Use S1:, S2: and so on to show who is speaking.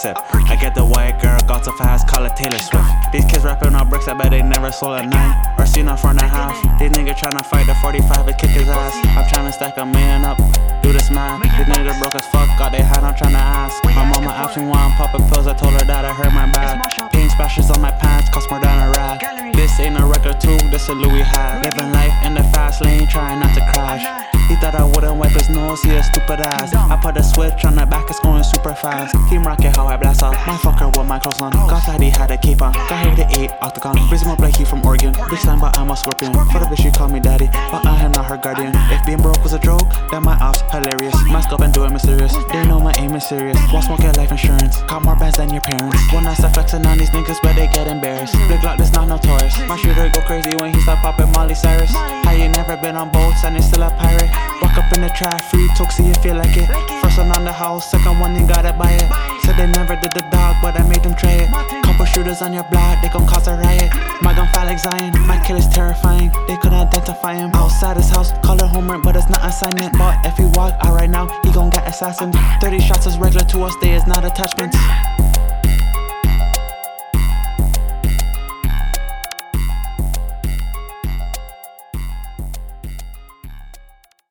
S1: sip. I get the white girl, got so fast, call it Taylor Swift. These kids rapping on bricks, I bet they never sold a 9 or seen a front and a half. These niggas tryna fight the 45 and kick his ass. I'm tryna stack a million up, do this math. These niggas broke as fuck, got they hat, I'm tryna ask. My mama asked me why I'm popping pills, I told her that I hurt my back. Paint splashes on my pants, cost more than a rag. This ain't a record too, this a Louis hat. Living life in the fast lane, trying not to crash. He thought I wouldn't wipe his nose, he a stupid ass. I put a switch on the back, it's going super fast. Team rocket, how I blast off. My fucker with my clothes on. Got that he had a cape on. Got here to 8 octagon. Raising up like he from Oregon. Big slime, but I'm a scorpion. For the bitch, she call me daddy, but I am not her guardian. If being broke was a joke, then my ops hilarious. Mask up and do it mysterious. They know my aim is serious. While smoking life insurance. Got more bands than your parents. When I start flexing on these niggas, but they get embarrassed. Big lock, this not notorious. My shooter go crazy when he start popping Molly Cyrus. How you never been on boats and you still a pirate? Walk up in the trap, free talk, see you feel like it. First one on the house, second one you gotta buy it. Said they never did the dog, but I made them try it. Couple shooters on your block, they gon' cause a riot. My gun fat like Zion, my killer's terrifying. They couldn't identify him. Outside his house, call it homework, but it's not assignment. But if he walk out right now, he gon' get assassin. 30 shots is regular to us, they is not attachments.